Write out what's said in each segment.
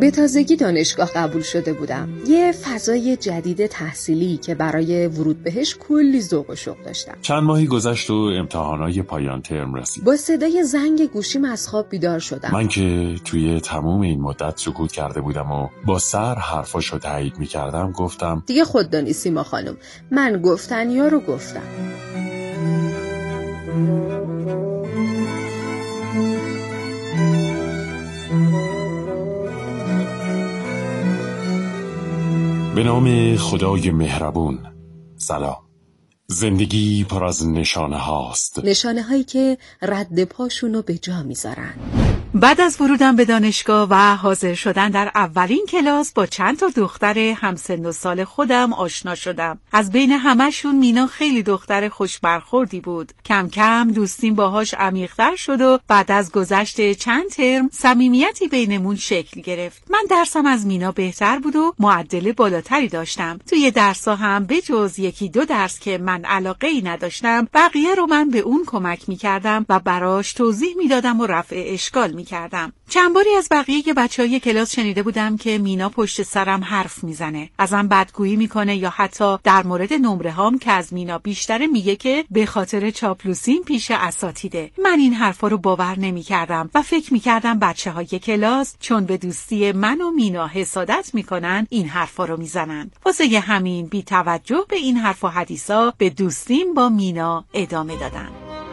به تازگی دانشگاه قبول شده بودم. یه فضای جدید تحصیلی که برای ورود بهش کلی ذوق و شوق داشتم. چند ماهی گذشت و امتحانای پایان ترم رسید. با صدای زنگ گوشیم از خواب بیدار شدم. من که توی تموم این مدت سکوت کرده بودم و با سر حرفاشو تایید می‌کردم گفتم دیگه خوددانی سیما خانم، من گفتنیا رو گفتم. به نام خدای مهربون. سلام. زندگی پر از نشانه هاست، نشانه هایی که رد پاشونو به جا میذارن. بعد از ورودم به دانشگاه و حاضر شدن در اولین کلاس با چند تا دختر همسن و سال خودم آشنا شدم. از بین همشون مینا خیلی دختر خوش برخوردی بود. کم کم دوستیم باهاش عمیق‌تر شد و بعد از گذشت چند ترم صمیمیتی بینمون شکل گرفت. من درسم از مینا بهتر بود و معدل بالاتری داشتم. توی درس‌ها هم به جز یکی دو درس که من علاقه‌ای نداشتم، بقیه رو من به اون کمک می‌کردم و براش توضیح می‌دادم و رفع اشکال کردم. چند باری از بقیه بچهای کلاس شنیده بودم که مینا پشت سرم حرف میزنه، ازم بدگویی میکنه یا حتی در مورد نمره هام که از مینا بیشتره میگه که به خاطر چاپلوسیم پیش اساتیده. من این حرفا رو باور نمیکردم و فکر میکردم بچهای کلاس چون به دوستی من و مینا حسادت میکنن این حرفا رو میزنن. واسه همین بی توجه به این حرف و حدیثا به دوستیم با مینا ادامه دادم.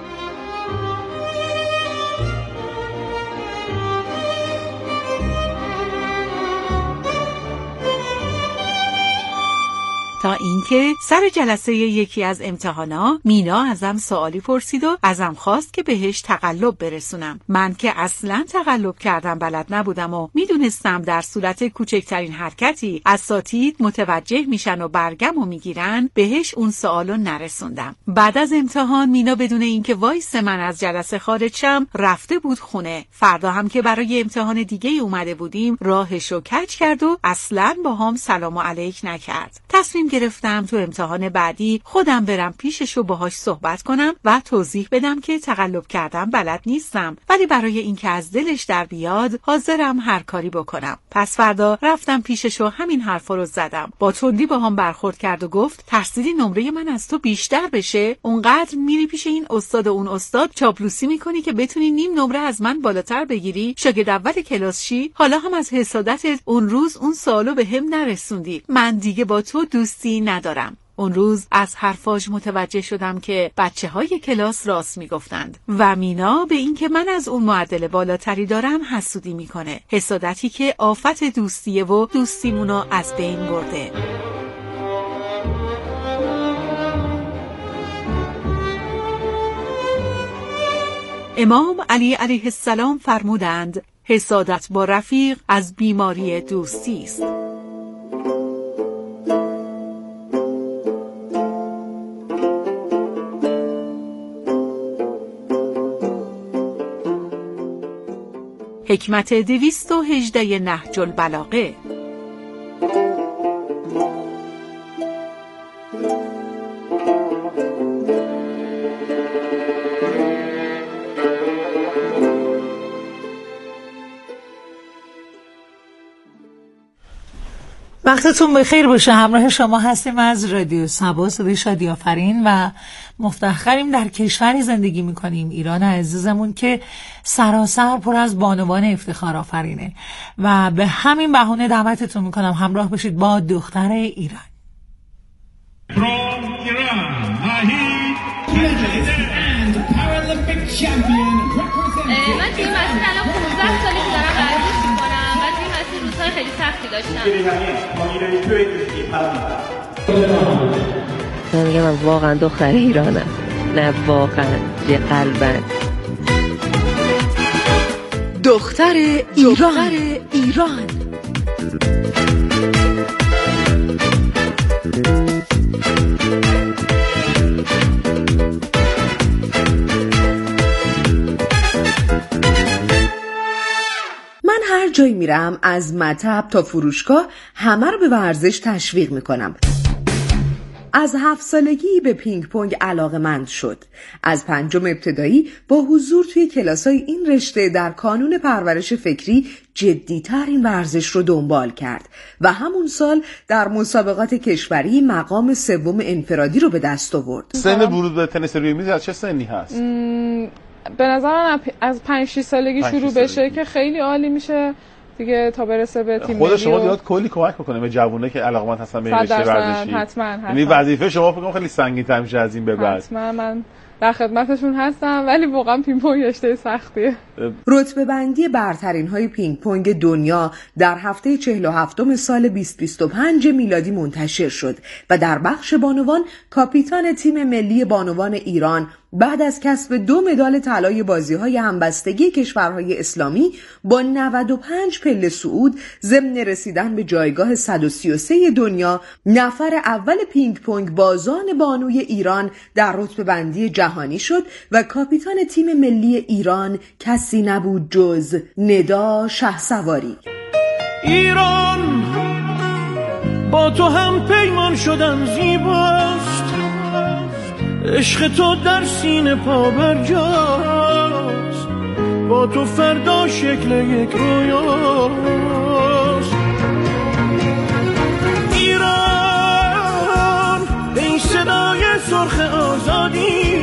تا اینکه سر جلسه یکی از امتحانا مینا ازم سوالی پرسید و ازم خواست که بهش تقلب برسونم. من که اصلا تقلب کردم بلد نبودم و میدونستم در صورت کوچکترین حرکتی اساتید متوجه میشن و برگمو میگیرن، بهش اون سوالو نرسوندم. بعد از امتحان مینا بدون اینکه وایس من از جلسه خارج شم رفته بود خونه. فردا هم که برای امتحان دیگه اومده بودیم راهشو کج کرد و اصلا با هم سلام و علیک نکرد. تصمیم گرفتم تو امتحان بعدی خودم برم پیشش و باهاش صحبت کنم و توضیح بدم که تقلب کردم بلد نیستم، ولی برای اینکه از دلش در بیاد حاضرم هر کاری بکنم. پس فردا رفتم پیشش و همین حرفا رو زدم. با تندی باهام برخورد کرد و گفت ترسیدی نمره من از تو بیشتر بشه؟ اونقدر میری پیش این استاد و اون استاد چاپلوسی میکنی که بتونی نیم نمره از من بالاتر بگیری، شاگرد اول کلاس شی؟ حالا هم از حسادتت اون روز اون سوالو به هم نرسوندی. من دیگه با تو دوستی ندارم. اون روز از حرفاش متوجه شدم که بچه‌های کلاس راست میگفتند و مینا به این که من از اون معدل بالاتری دارم حسودی میکنه. حسادتی که آفت دوستیه و دوستیمونو از بین برده. امام علی علیه السلام فرمودند حسادت با رفیق از بیماری دوستی است. حکمت 218 نهج البلاغه. وقتتون بخیر باشه. همراه شما هستیم از رادیو سبا، صدای شادی آفرین، و مفتخریم در کشوری زندگی میکنیم، ایران عزیزمون، که سراسر پر از بانوان افتخار آفرینه و به همین بهونه دعوتتون میکنم همراه باشید با دختر ایران. من توی مسیر الان 15 سالی که دارم ورزش میکنم و توی مسیر روزهای خیلی سختی داشتم. من میگم من واقعا دختر ایرانم، نه واقعا یه قلبن دختر ایران. من هر جایی میرم از مطب تا فروشگاه همه رو به ورزش تشویق میکنم. از 7 سالگی به پینگ پونگ علاقه‌مند شد. از 5 ابتدایی با حضور توی کلاس‌های این رشته در کانون پرورش فکری جدی‌تر این ورزش رو دنبال کرد و همون سال در مسابقات کشوری مقام 3 انفرادی رو به دست آورد. سن ورود به تنیس روی میز از چه سنی هست؟ به نظر من از 5-6 سالگی شروع بشه که خیلی عالی میشه دیگه تا برسه به تیم ملی. خود شما دیگه کلی کمک میکنه به جوونه که علاقه‌مند هستن به این رشته ورزشی. حتما. یعنی وظیفه شما فکر کنم خیلی سنگین‌تر میشه از این به بعد. حتما من در خدمتشون هستم، ولی واقعا پینگ پونگ رشته سختیه. رتبه بندی برترین های پینگ پونگ دنیا در هفته 47 سال 2025 میلادی منتشر شد و در بخش بانوان کاپیتان تیم ملی بانوان ایران بعد از کسب 2 مدال طلای بازی‌های همبستگی کشورهای اسلامی با 95 پله صعود ضمن رسیدن به جایگاه 133 دنیا، نفر اول پینگ پونگ بازان بانوی ایران در رتبه بندی جهانی شد و کاپیتان تیم ملی ایران کسی نبود جز ندا شهسواری. ایران با تو هم پیمان شدم زیباست، عشق تو در سینه پا برجاست، با تو فردا شکل یک رویاست. ایران ای صدای سرخ آزادی،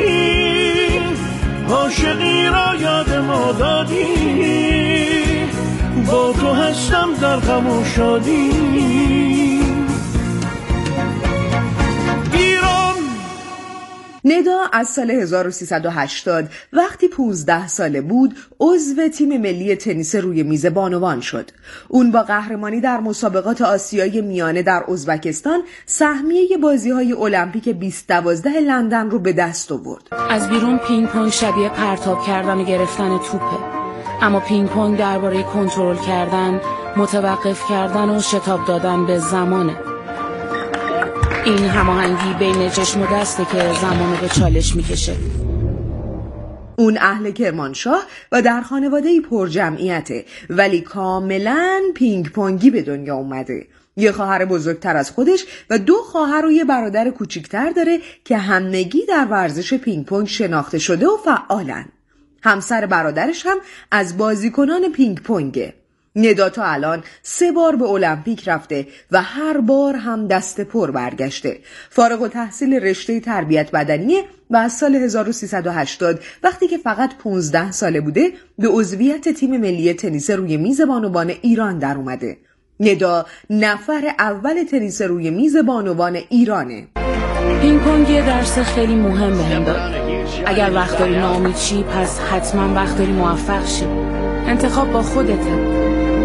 عاشقی را یاد ما دادی، با تو هستم در غم و شادی. ندا از سال 1380 وقتی 15 ساله بود عضو تیم ملی تنیس روی میز بانوان شد. اون با قهرمانی در مسابقات آسیای میانه در ازبکستان سهمیه بازی‌های المپیک 2012 لندن رو به دست آورد. از بیرون پینگ پونگ شبیه پرتاب کردن و گرفتن توپه، اما پینگ پونگ درباره کنترل کردن، متوقف کردن و شتاب دادن به زمانه. این هماهنگی بین چشم و دسته که زمانو به چالش میکشه. اون اهل کرمانشاه و در خانواده‌ای پر جمعیته، ولی کاملاً پینگ پونگی به دنیا اومده. یه خواهر بزرگتر از خودش و 2 خواهر و یه برادر کوچیکتر داره که همگی در ورزش پینگ پونگ شناخته شده و فعالن. همسر برادرش هم از بازیکنان پینگ پونگه. ندا تا الان 3 بار به المپیک رفته و هر بار هم دست پر برگشته. فارغ التحصیل رشته تربیت بدنیه و از سال 1380 وقتی که فقط 15 ساله بوده به عضویت تیم ملی تنیس روی میز بانوان ایران در اومده. ندا نفر اول تنیس روی میز بانوان ایرانه. پینگ پونگ یه درس خیلی مهم بهم داد. اگر وقت داری ناامید شی پس حتما وقت داری موفق شی. انتخاب با خودته.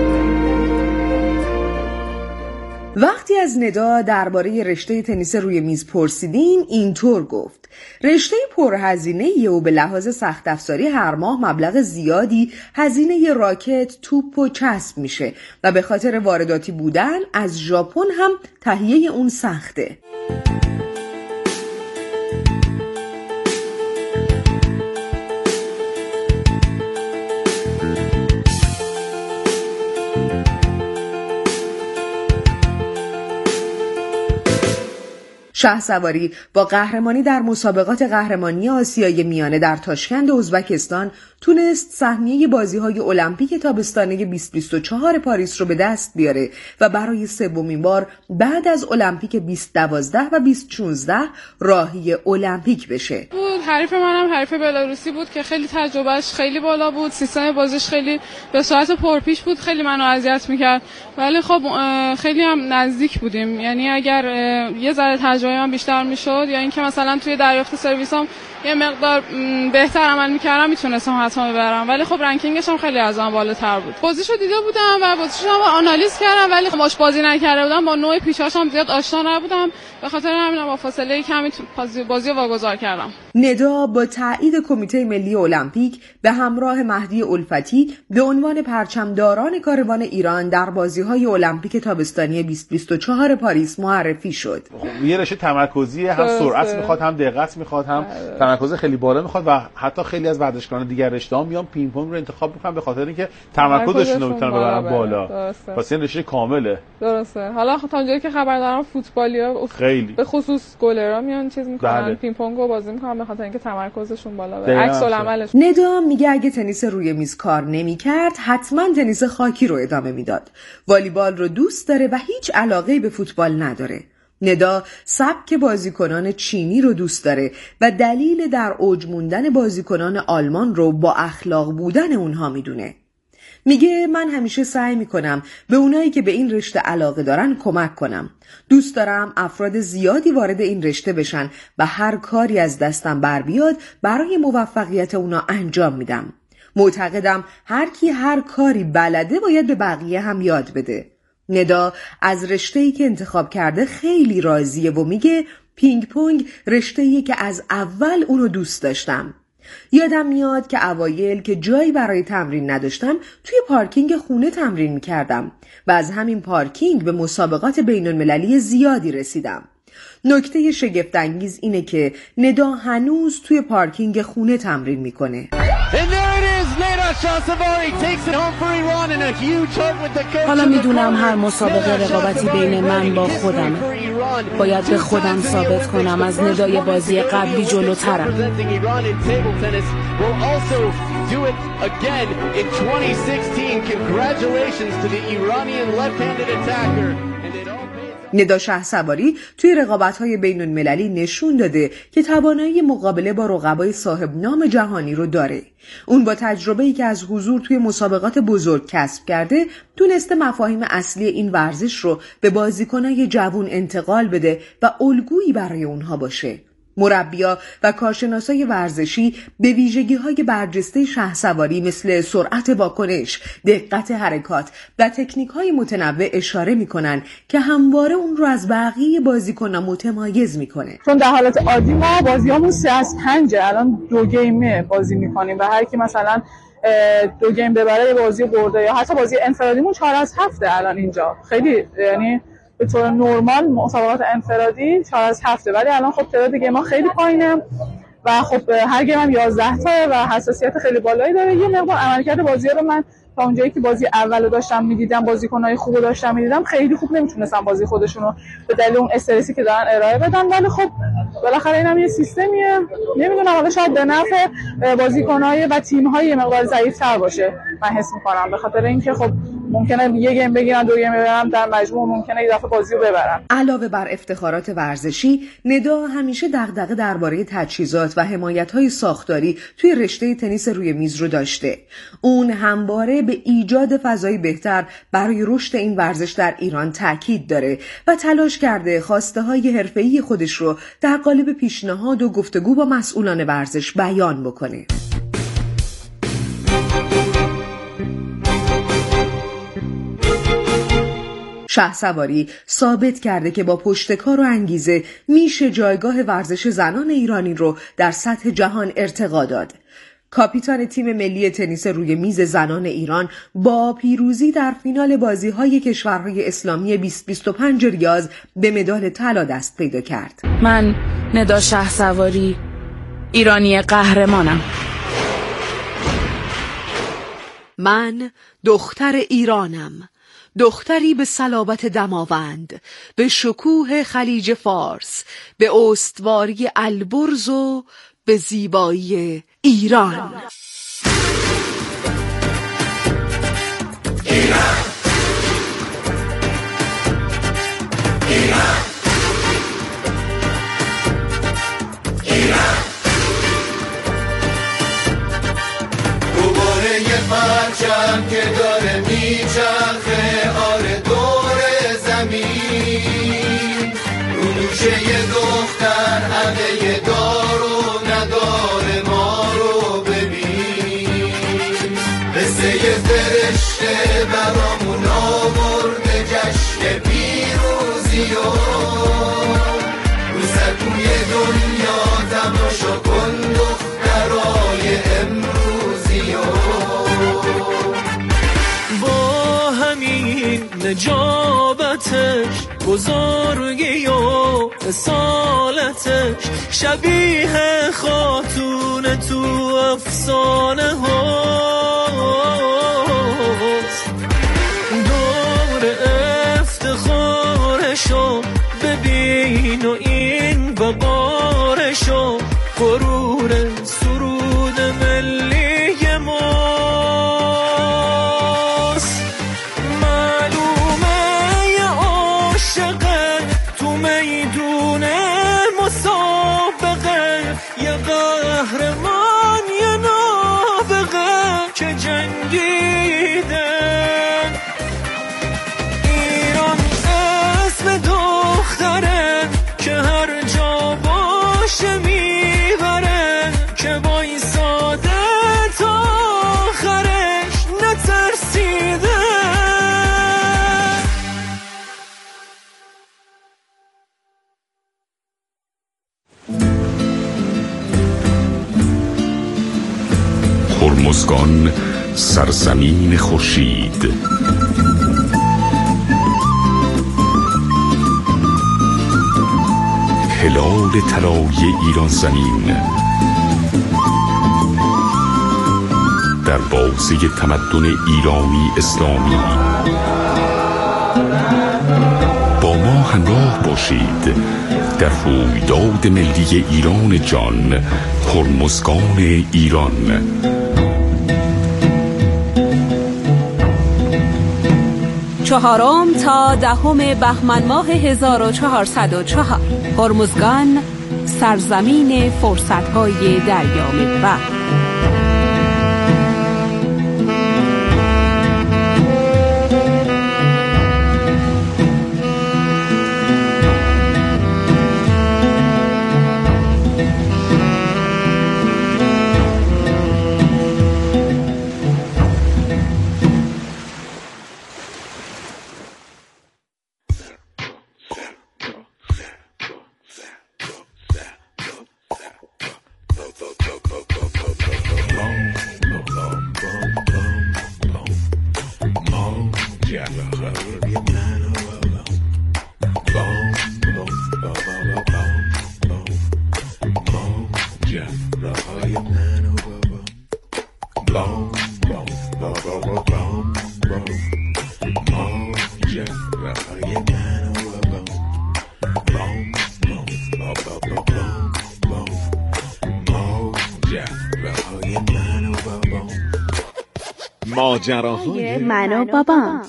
وقتی از ندا درباره رشته تنیس روی میز پرسیدیم اینطور گفت: رشته پرهزینه‌ای و به لحاظ سخت افزاری هر ماه مبلغ زیادی هزینه راکت، توپ و چسب میشه و به خاطر وارداتی بودن از ژاپن هم تهیه اون سخته. شهسواری با قهرمانی در مسابقات قهرمانی آسیای میانه در تاشکند ازبکستان تونست سهمیه بازی‌های المپیک تابستانه 2024 پاریس رو به دست بیاره و برای 3مین بار بعد از المپیک 2012 و 2016 راهی المپیک بشه. حریف منم حریف بلاروسی بود که خیلی تجربهش خیلی بالا بود، سیستم بازیش خیلی به سرعت پرپیش بود، خیلی منو اذیت می‌کرد، ولی خب خیلی هم نزدیک بودیم. یعنی اگر یه ذره تجربه من بیشتر میشد یا اینکه مثلا توی دریافت سرویسام یه مقدار بهتر عمل میکردم میتونستم حتما ببرم، ولی خب رنکینگش هم خیلی از من بالاتر بود. بازیشو دیده بودم و بازیشو هم آنالیز کردم، ولی باهاش بازی نکرده بودم، با نوع پیچاش هم زیاد آشنا نبودم، به خاطر همین با فاصله کمی بازیو واگذار کردم. ندا با تایید کمیته ملی المپیک به همراه مهدی الفتی به عنوان پرچمداران کاروان ایران در بازی‌های المپیک تابستانی 2024 پاریس معرفی شد. یه رشته تمرکزیه، هم سرعت میخواد، هم دقت میخواد، هم تمرکز خیلی بالا میخواد و حتی خیلی از ورزشکاران دیگر رشته‌ها میان پینگ پونگ رو انتخاب میکنن به خاطر اینکه تمرکزشون رو بتونن ببرن بالا. پس این رشته کامله. درسته. حالا تا اونجایی که خبر دارم فوتبالیا خیلی به خصوص گلرها میان چیز میکنن، بله. پینگ پونگ رو بازی میکنن به خاطر اینکه تمرکزشون بالا بره. عکس العملش. ندا میگه اگه تنیس روی میز کار نمیکرد حتما تنیس خاکی رو ادامه میداد. والیبال رو دوست داره و هیچ علاقه‌ای به فوتبال نداره. ندا سبک بازیکنان چینی رو دوست داره و دلیل در اوج موندن بازیکنان آلمان رو با اخلاق بودن اونها میدونه. میگه من همیشه سعی میکنم به اونایی که به این رشته علاقه دارن کمک کنم. دوست دارم افراد زیادی وارد این رشته بشن و هر کاری از دستم بر بیاد برای موفقیت اونا انجام میدم. معتقدم هر کی هر کاری بلده باید به بقیه هم یاد بده. ندا از رشته‌ای که انتخاب کرده خیلی راضیه و میگه پینگ پونگ رشته‌ایه که از اول اونو دوست داشتم. یادم میاد که اوایل که جایی برای تمرین نداشتم توی پارکینگ خونه تمرین میکردم و از همین پارکینگ به مسابقات بین‌المللی زیادی رسیدم. نکته شگفت‌انگیز اینه که ندا هنوز توی پارکینگ خونه تمرین میکنه. حالا میدونم هر مسابقه رقابتی بین من با خودمه. باید به خودم ثابت کنم از ندای بازی قبلی جلوترم. ندا شهسواری توی رقابت‌های بین‌المللی نشون داده که توانایی مقابله با رقبای صاحب نام جهانی رو داره. اون با تجربه‌ای که از حضور توی مسابقات بزرگ کسب کرده، تونسته مفاهیم اصلی این ورزش رو به بازیکنای جوان انتقال بده و الگویی برای اونها باشه. مربیا و کارشناسای ورزشی به ویژگی‌های برجسته شهسواری مثل سرعت واکنش، دقت حرکات و تکنیک‌های متنوع اشاره می‌کنن که همواره اون رو از بقیه بازیکن‌ها متمایز می‌کنه. چون در حالت عادی ما بازیامون 3-5 الان 2 گیمه بازی می‌کنیم و هر کی مثلا 2 گیم ببره بازی برده یا حتی بازی انفرادیمون 4-7 الان اینجا. خیلی یعنی به طور نرمال مسابقات انفرادی 4-7، ولی الان خب تعداد گیم ما خیلی پایینه و خب هر گیم هم 11 تا و حساسیت خیلی بالایی داره. یه مقدار عملکرد بازی‌ها رو من تا اونجایی که بازی اولو داشتم می‌دیدم، بازیکن‌های خوبو داشتم می‌دیدم، خیلی خوب نمی‌تونستم بازی خودشون رو به دلیل اون استرسی که دارن ارائه بدن، ولی خب بالاخره اینم یه سیستمیه. نمیدونم حالا شاید به نفع بازیکن‌های و تیم‌های یه مقدار ضعیف‌تر باشه، من حس می‌کنم، به خاطر اینکه خب ممکنه یه گیم بگیرن 2 گیم ببرن، در مجموع ممکنه یه دفعه بازی رو ببرن. علاوه بر افتخارات ورزشی، ندا همیشه دغدغه درباره تجهیزات و حمایت‌های ساختاری توی رشته تنیس روی میز رو داشته. اون همواره به ایجاد فضایی بهتر برای رشد این ورزش در ایران تاکید داره و تلاش کرده خواسته‌های حرفه‌ای خودش رو در قالب پیشنهاد و گفتگو با مسئولان ورزش بیان بکنه. شهسواری ثابت کرده که با پشتکار و انگیزه میشه جایگاه ورزش زنان ایرانی رو در سطح جهان ارتقا داد. کاپیتان تیم ملی تنیس روی میز زنان ایران با پیروزی در فینال بازی‌های کشورهای اسلامی 2025 ریاض به مدال طلا دست پیدا کرد. من ندا شهسواری، ایرانی قهرمانم. من دختر ایرانم، دختری به صلابت دماوند، به شکوه خلیج فارس، به استواری البرز و به زیبایی ایران. دوباره یه پرچم که داره میچرخه آره دور زمین، رو نوشه یه دختر همه یه دار و نداره ما رو ببین، قصه یه فرشته برامون آورده جشن پیروزی و رو سکوی دنیا تماشا کن دخترای امروزی و با همین نجابتش، بزرگی و اصالتش شبیه خاتون تو افسانه هاست. دور افتخارشو ببین و این وقارشو، غرور سرود ملی ماست. معلومه یه عاشقه تو میدون مسابقه، یه قهرمان یه نابغه که جنگیده. ایران اسم دختره که هر جا باشه میبره، که وایساده تا آخرش نترسیده. هرمزگان سرزمین خورشید، هلال طلایی ایران زمین، در بازه تمدن ایرانی اسلامی. با ما همراه باشید در رویداد ملی ایران جان، هرمزگان ایران. چهارم تا 10 بهمن ماه 1404 هرمزگان سرزمین فرصت‌های دریا محور. ماجراهای من و بابام.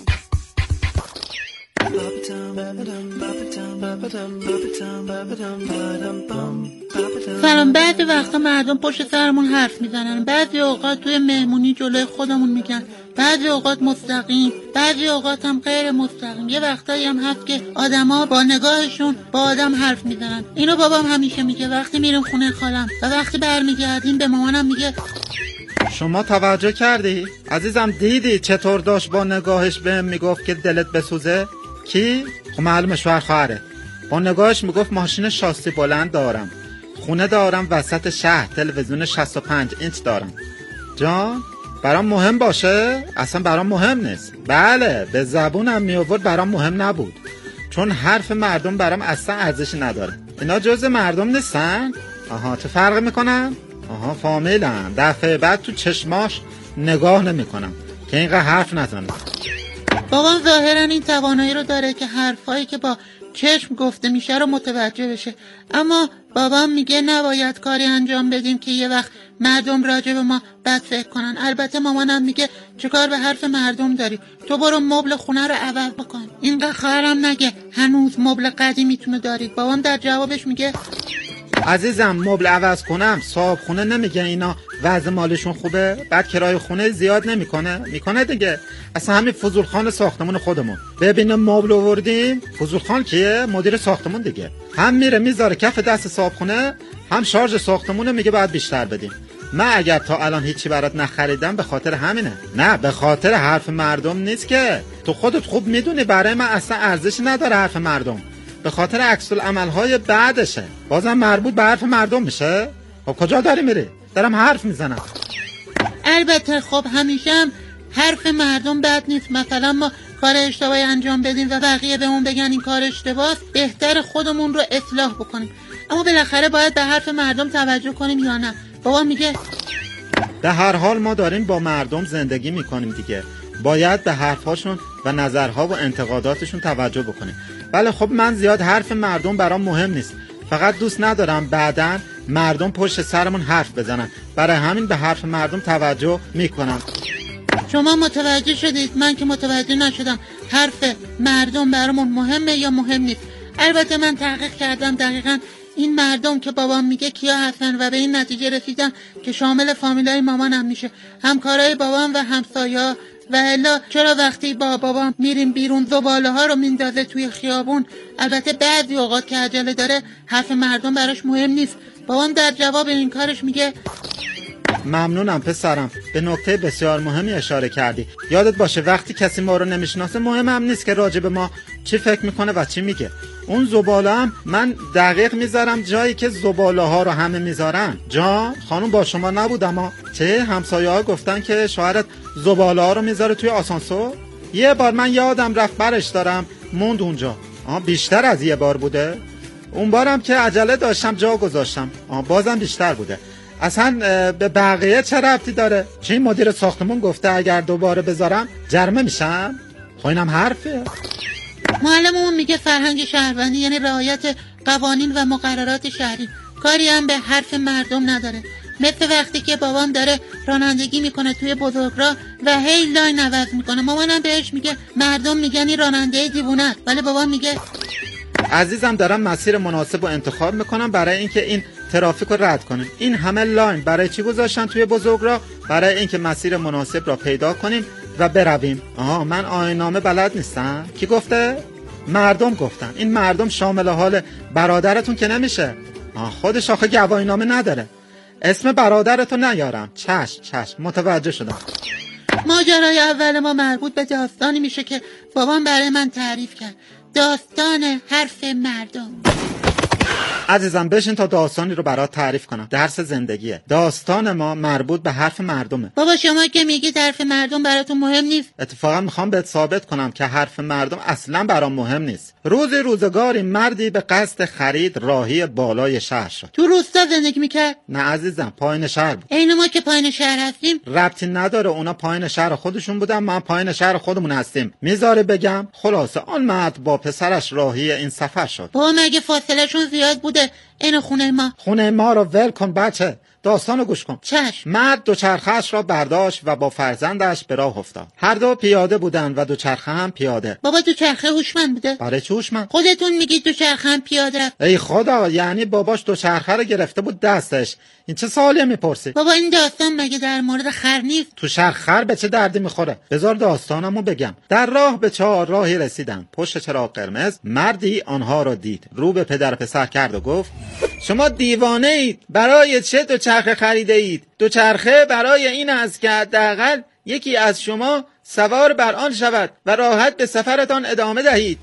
سلام. بعضی وقتا مردم پشت سرمون حرف میزنن، بعضی اوقات توی مهمونی جلوی خودمون میگن، بعضی اوقات مستقیم، بعضی اوقات هم غیر مستقیم. یه وقتایی هم هست که آدما با نگاهشون با آدم حرف میزنن. اینو بابام همیشه میگه وقتی میریم خونه خالم و وقتی برمیگردیم به مامانم میگه. شما توجه کردی؟ عزیزم دیدی چطور داشت با نگاهش بهم میگفت که دلت بسوزه؟ کی؟ خب معلومه شوهر خواهره. با نگاهش میگفت ماشین شاسی بلند دارم، خونه دارم وسط شهر، تلویزیون 65 اینچ دارم. جان برام مهم باشه؟ اصلا برام مهم نیست. بله به زبونم می آورد برام مهم نبود، چون حرف مردم برام اصلا ارزشی نداره. اینا جزء مردم نیستن؟ آها چه فرق میکنن؟ آها فامیلن. دفعه بعد تو چشماش نگاه نمیکنم که اینقدر حرف نزنه. بابام ظاهرا این توانایی رو داره که حرفایی که با چشم گفته میشه رو متوجه بشه، اما بابام میگه نباید کاری انجام بدیم که یه وقت مردم راجع به ما بد فکر کنن. البته مامانم میگه چیکار به حرف مردم داری، تو برو مبل خونه رو عوض بکن. اینقدر خواهرم نگه هنوز مبل قدیمیتونو دارید. بابام در جوابش میگه عزیزم مبل عوض کنم صاحب خونه نمیگه اینا وضع مالشون خوبه، بعد کرایه خونه زیاد میکنه دیگه. اصلا همین فضولخان ساختمون خودمون ببینیم مبل آوردیم. فضولخان کیه؟ مدیر ساختمون دیگه. هم میره میذاره کف دست صاحب خونه، هم شارژ ساختمونه میگه باید بیشتر بدیم. من اگر تا الان هیچی برات نخریدم به خاطر همینه، نه به خاطر حرف مردم نیست که. تو خودت خوب میدونی برای من اصلا ارزشی نداره حرف مردم، به خاطر عکس العمل‌های بعدشه. بازم مربوط به حرف مردم میشه؟ خب کجا داری میری؟ دارم حرف میزنم. البته خب همیشه هم حرف مردم بد نیست. مثلا ما کار اشتباهی انجام بدیم و بقیه بهمون بگن این کار اشتباهه، بهتر خودمون رو اصلاح بکنیم. اما بالاخره باید به حرف مردم توجه کنیم یا نه؟ بابا میگه به هر حال ما داریم با مردم زندگی میکنیم دیگه، باید به حرفاشون و نظرها و انتقاداتشون توجه بکنیم. بله خب من زیاد حرف مردم برام مهم نیست، فقط دوست ندارم بعداً مردم پشت سرمون حرف بزنن، برای همین به حرف مردم توجه میکنم. شما متوجه شدید، من که متوجه نشدم حرف مردم برامون مهمه یا مهم نیست. البته من تحقیق کردم دقیقاً این مردم که بابام میگه کیا هستن و به این نتیجه رسیدم که شامل فامیلای مامانم میشه، همکارای بابام و همسایا. و الا چرا وقتی با بابام میریم بیرون زباله ها رو میندازه توی خیابون؟ البته بعضی اوقات که عجله داره حرف مردم براش مهم نیست. بابام در جواب این کارش میگه ممنونم پسرم، به نکته بسیار مهمی اشاره کردی. یادت باشه وقتی کسی ما رو نمیشناسه مهم هم نیست که راجع به ما چی فکر میکنه و چی میگه. اون زباله هم من دقیق میذارم جایی که زباله ها رو همه میذارن. جان خانم با شما نبودم ها، چه همسایه ها گفتن که شوهرت زباله ها رو میذاره توی آسانسور؟ یه بار من یادم رفت برش دارم موند اونجا. بیشتر از یه بار بوده. اون بارم که عجله داشتم جا گذاشتم. بازم بیشتر بوده. اصلا به بقیه چه ربطی داره؟ چه این مدیر ساختمون گفته اگر دوباره بذارم جرمه میشم؟ خب اینم حرفه. معلممون میگه فرهنگ شهروندی یعنی رعایت قوانین و مقررات شهری، کاری هم به حرف مردم نداره. مثل وقتی که بابام داره رانندگی میکنه توی بزرگراه و هی لاین عوض میکنه، مامانم بهش میگه مردم میگن این راننده دیوونه است، ولی بابام میگه عزیزم دارم مسیر مناسب رو انتخاب میکنم برای اینکه این ترافیک رو رد کنیم. این همه لاین برای چی گذاشتن توی بزرگراه؟ برای اینکه مسیر مناسب را پیدا کنیم و برویم. من آیین‌نامه بلد نیستم. کی گفته؟ مردم گفتن. این مردم شامل حال برادرتون که نمیشه. خودش آخه گواهینامه نداره. اسم برادرتو نیارم. چشم متوجه شدم. ماجرای اول ما مربوط به داستانی میشه که بابام برای من تعریف کرد. داستان حرف مردم. عزیزم بشین تا داستانی رو برات تعریف کنم. درس زندگیه. داستان ما مربوط به حرف مردمه. بابا شما که میگید حرف مردم براتون مهم نیست، اتفاقا میخوام بهت ثابت کنم که حرف مردم اصلا برام مهم نیست. روزگاری مردی به قصد خرید راهی بالای شهر شد. تو روستا زندگی میکرد؟ نه عزیزم، پایین شهر بود. این ما که پایین شهر هستیم ربطی نداره، اونا پایین شهر خودشون بودن، ما پایین شهر خودمون هستیم. میذاره بگم؟ خلاصه آن مرد با پسرش راهی این سفر شد. بابا مگه فاصله شون زیاد بوده؟ این خونه ما رو ول کن بچه، داستانو گوش کن. چشم. مرد دوچرخه‌اش را برداشت و با فرزندش به راه افتاد. هر دو پیاده بودند و دوچرخه هم پیاده. بابا دوچرخه هوشمند بوده؟ برای چه هوشمند؟ خودتون میگید دوچرخه هم پیاده رفت. ای خدا، یعنی باباش دوچرخه رو گرفته بود دستش. این چه سوالی میپرسی؟ بابا این داستان مگه در مورد خر نیست؟ تو شهر خر به چه دردی میخوره؟ بذار داستانمو بگم. در راه به چهارراهی رسیدن. پشت چراغ قرمز مردی آنها را دید. رو به پدر پسر کرد و گفت: شما دیوانه اید، برای چه دوچرخه خریده اید؟ دوچرخه برای این است که حداقل یکی از شما سوار بر آن شود و راحت به سفرتان ادامه دهید.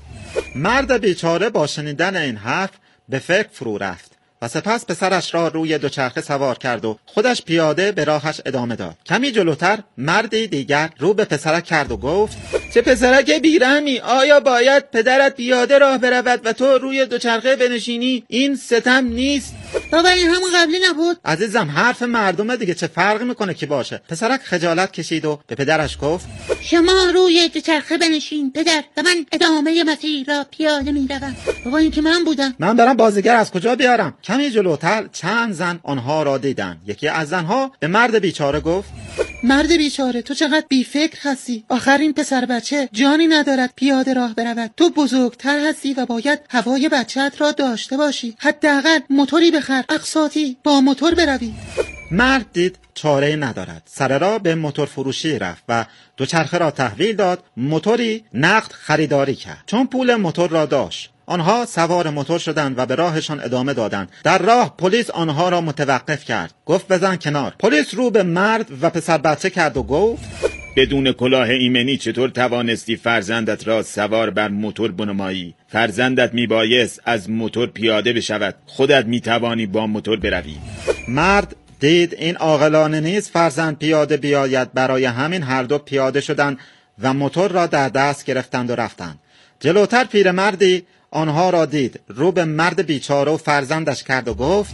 مرد بیچاره با شنیدن این حرف به فکر فرو رفت و سپس پسرش را روی دوچرخه سوار کرد و خودش پیاده به راهش ادامه داد. کمی جلوتر مردی دیگر رو به پسرک کرد و گفت: چه پسرک بیرحمی، آیا باید پدرت پیاده راه برود و تو روی دوچرخه بنشینی؟ این ستم نیست؟ بابا این همون قبلی نبود؟ عزیزم حرف مردمه دیگه، چه فرقی میکنه کی باشه؟ پسرک خجالت کشید و به پدرش گفت: شما روی دوچرخه بنشین پدر و من ادامه مسیر را پیاده میروم. بابا این که من بودم. من برم بازیگر از کجا بیارم؟ کمی جلوتر چند زن آنها را دیدن. یکی از زنها به مرد بیچاره گفت: مرد بیچاره، تو چقدر بی فکر هستی. آخر این پسر بچه جانی ندارد پیاده راه برود. تو بزرگتر هستی و باید هوای بچت را داشته باشی. حداقل موتوری بخر، اقساطی با موتور بروی. مرد دید چاره‌ای ندارد. سر را به موتور فروشی رفت و دوچرخه را تحویل داد. موتوری نقد خریداری کرد. چون پول موتور را داشت، آنها سوار موتور شدند و به راهشان ادامه دادند. در راه پلیس آنها را متوقف کرد. گفت بزن کنار. پلیس رو به مرد و پسر بچه کرد و گفت: بدون کلاه ایمنی چطور توانستی فرزندت را سوار بر موتور بنمایی؟ فرزندت میبایست از موتور پیاده بشود، خودت میتوانی با موتور بروی. مرد دید این عاقلانه نیست فرزند پیاده بیاید، برای همین هر دو پیاده شدند و موتور را در دست گرفتند و رفتند. جلوتر پیرمردی آنها را دید، رو به مرد بیچاره و فرزندش کرد و گفت: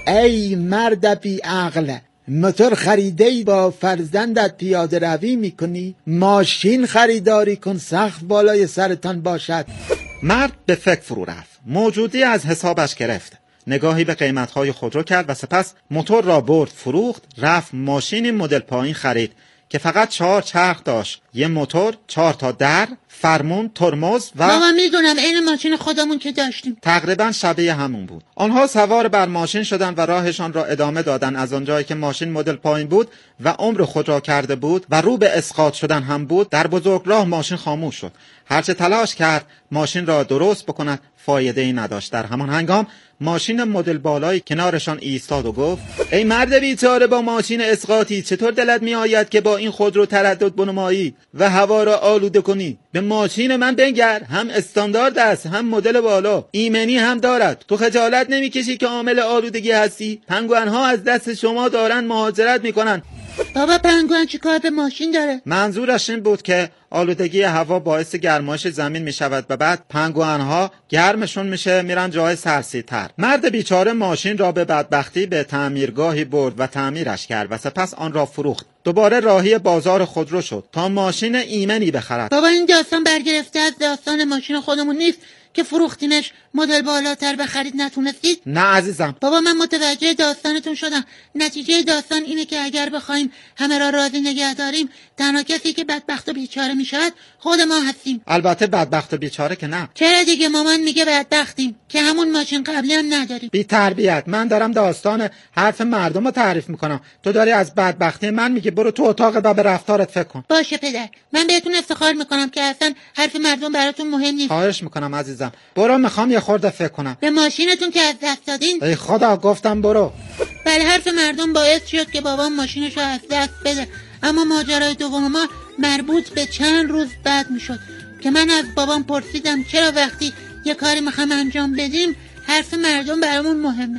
ای مرد بی عقل، موتور خریده‌ای با فرزندت پیاده روی میکنی؟ ماشین خریداری کن، سقف بالای سرتان باشد. مرد به فکر فرو رفت، موجودی از حسابش گرفت، نگاهی به قیمت‌های خودرو کرد و سپس موتور را برد فروخت، رفت ماشینی مدل پایین خرید که فقط 4 چرخ داشت، یه موتور، 4 تا در، فرمون، ترمز و بابا میدونم این ماشین خودمون که داشتیم. تقریبا شبیه همون بود. آنها سوار بر ماشین شدند و راهشان را ادامه دادند. از آنجایی که ماشین مدل پایین بود و عمر خود را کرده بود و رو به اسقاط شدن هم بود، در بزرگراه ماشین خاموش شد. هرچه تلاش کرد ماشین را درست بکند فایده‌ای نداشت. در همان هنگام ماشین مدل بالایی کنارشان ایستاد و گفت: ای مرد بیچاره با ماشین اسقاطی، چطور دلت می آید که با این خودرو تردد بنمایی و هوا را آلوده کنی؟ به ماشین من بنگر، هم استاندارد است، هم مدل بالا، ایمنی هم دارد. تو خجالت نمی کشی که عامل آلودگی هستی؟ پنگوئن‌ها از دست شما دارن مهاجرت میکنن. بابا پنگوئن چیکار به ماشین داره؟ منظورش این بود که آلودگی هوا باعث گرمایش زمین می شود و بعد پنگوئن‌ها گرمشون میشه، میرن جای سرسی‌تر. مرد بیچاره ماشین را به بدبختی به تعمیرگاهی برد و تعمیرش کرد و سپس آن را فروخت. دوباره راهی بازار خودرو شد تا ماشین ایمنی بخرد. بابا این داستان برگرفته از داستان ماشین خودمون نیست که فروختینش مدل بالاتر بخرید نتونستید؟ نه عزیزم. بابا من متوجه داستانتون شدم. نتیجه داستان اینه که اگر بخوایم همه را راضی نگه داریم، تنها کسی که بدبخت و بیچاره میشود خود ما هستیم. البته بدبخت و بیچاره که نه. چرا دیگه؟ مامان میگه بدبختیم که همون ماشین قبلی هم نداریم. بی تربیت. من دارم داستان حرف مردم رو تعریف میکنم، تو داری از بدبختی من میگی. برو تو اتاقت و به رفتارت فکر کن. باشه پدر، من بهتون افتخار میکنم که اصلا حرف مردم براتون مهم نیست. خواهش میکنم عزیزم. برو، میخوام یه خورده فکر کنم. به ماشینتون که از دست دادین؟ ای خدا، گفتم برو. بله، حرف مردم باعث شد که بابام ماشینشو از دست بده، اما ماجرای دوم ما مربوط به چند روز بعد میشد که من از بابام پرسیدم چرا وقتی یه کاری میخوام انجام بدیم حرف مردم برامون مهمه.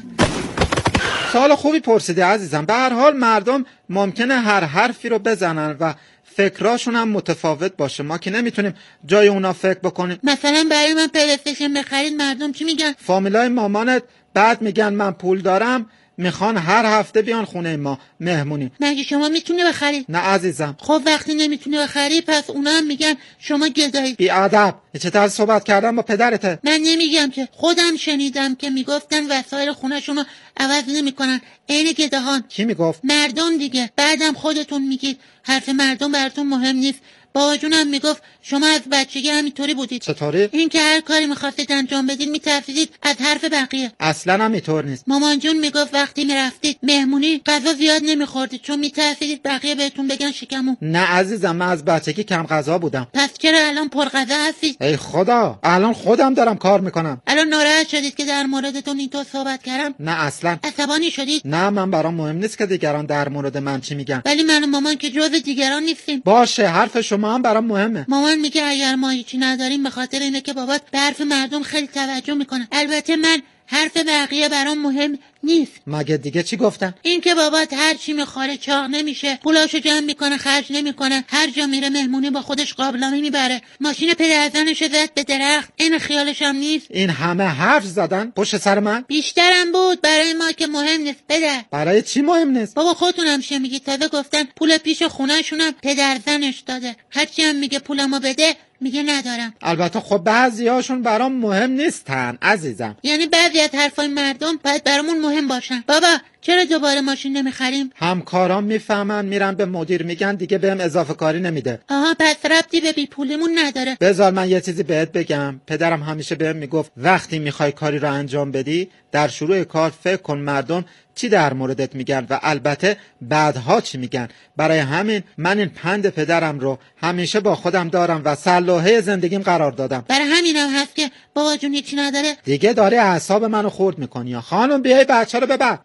سوال خوبی پرسیدی عزیزم. به هر حال مردم ممکنه هر حرفی رو بزنن و فکراشون هم متفاوت باشه. ما که نمیتونیم جای اونا فکر بکنیم. مثلا برای من پلی‌استیشن بخرید مردم چی میگن؟ فامیلای مامانت بعد میگن من پول دارم، میخوان هر هفته بیان خونه ما مهمونی. مگه شما میتونی بخری؟ نه عزیزم. خب وقتی نمیتونی بخری پس اونا هم میگن شما گدایی. بی ادب. چه طرز صحبت کردن با پدرته؟ من نمیگم که، خودم شنیدم که میگفتن وسایل خونه‌شون رو عوض نمیکنن، عین گداهان. کی میگفت؟ مردم دیگه. بعدم خودتون میگید حرف مردم براتون مهم نیست. بابا جونم میگفت شما از بچگی همینطوری بودید. چطوری؟ این که هر کاری میخواستید انجام بدید میترسیدید از حرف بقیه. اصلا هم اینطور نیست. مامان جون میگفت وقتی میرفتید مهمونی غذا زیاد نمیخوردید چون میترسیدید بقیه بهتون بگن شکمو. نه عزیزم، من از بچگی کم غذا بودم. پس چرا الان پرغذا هستید؟ ای خدا، الان خودم دارم کار میکنم. الان ناراحت شدید که در موردتون اینطور صحبت کردم؟ نه اصلا. عصبانی شدید؟ نه، من برام مهم نیست که دیگران در مورد من چی میگن. ولی من و مامان که جزو دیگران نیستیم. باشه، حرف شما هم برام مهمه. مامان میگه اگر ما هیچی نداریم به خاطر اینه که بابات به حرف مردم خیلی توجه میکنه. البته من حرف بقیه برام مهم نیست. مگه دیگه چی گفتن؟ این که بابات هر چی میخوره چاق نمیشه، پولاشو جمع میکنه خرج نمیکنه، هر جا میره مهمونی با خودش قابلمه میبره، ماشین پدرزنشو زد به درخت، این خیالش هم نیست. این همه حرف زدن پشت سر من؟ بیشترم بود. برای ما که مهم نیست پدر. برای چی مهم نیست؟ بابا خودتونم چه میگید؟ تازه گفتن پول پیش خونه‌شونم پدرزنش داده، هرچی هم میگه پولمو بده میگه ندارم. البته خب بعضیاشون برام مهم نیستن عزیزم. یعنی بعضی از حرفای مردم باید برامون مهم باشن. بابا چرا دوباره ماشین نمیخریم؟ همکارام میفهمن، میرن به مدیر میگن دیگه بهم اضافه کاری نمیده. آها، پس ربطی به بی پولیمون نداره. بذار من یه چیزی بهت بگم. پدرم همیشه بهم میگفت وقتی میخوای کاری رو انجام بدی در شروع کار فکر کن مردم چی در موردت میگن و البته بعدها چی میگن. برای همین من این پند پدرم رو همیشه با خودم دارم و سرلوحه زندگیم قرار دادم. برای همینم هست که بابا جون هیچی نداره. دیگه داری اعصاب منو خورد میکنی. خانم بیای بچه رو ببر.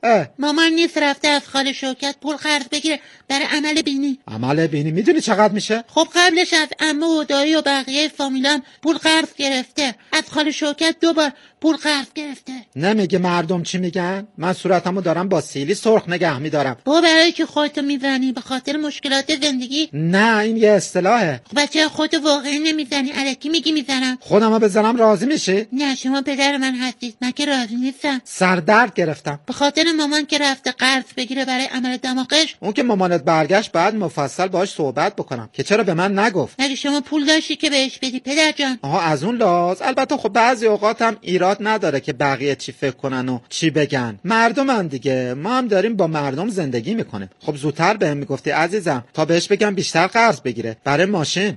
مامان نیست رفته از خاله شوکت پول قرض بگیره برای عمل بینی. عمل بینی میدونی چقدر میشه؟ خب قبلش از عمه و دایی و بقیه فامیلان پول قرض گرفته، از خاله شوکت 2 بار پول قرض گرفته. نمیگه مردم چی میگن؟ من صورتمو دارم با سیلی سرخ نگه میدارم. بابا برای که خودتو میزنی به خاطر مشکلات زندگی؟ نه این یه اصطلاحه. خب بچه خودتو واقعی نمیزنی، الکی میگی میزنم. خودمو بزنم راضی میشی؟ نه شما پدر من هستید، من که راضی نیستم. سردرد گرفتم به خاطر مامان که رفته قرض بگیره برای عمل دماغش. اون که مامانت برگشت بعد مفصل باهاش صحبت بکنم که چرا به من نگفت. مگه شما پول داشتی که بهش بدی پدر جان؟ آها از اون لحاظ. البته خب بعضی اوقات هم ایراد نداره که بقیه چی فکر کنن و چی بگن. مردمن دیگه، ما هم داریم با مردم زندگی میکنیم. خب زودتر بهم میگفتی عزیزم تا بهش بگم بیشتر قرض بگیره برای ماشین.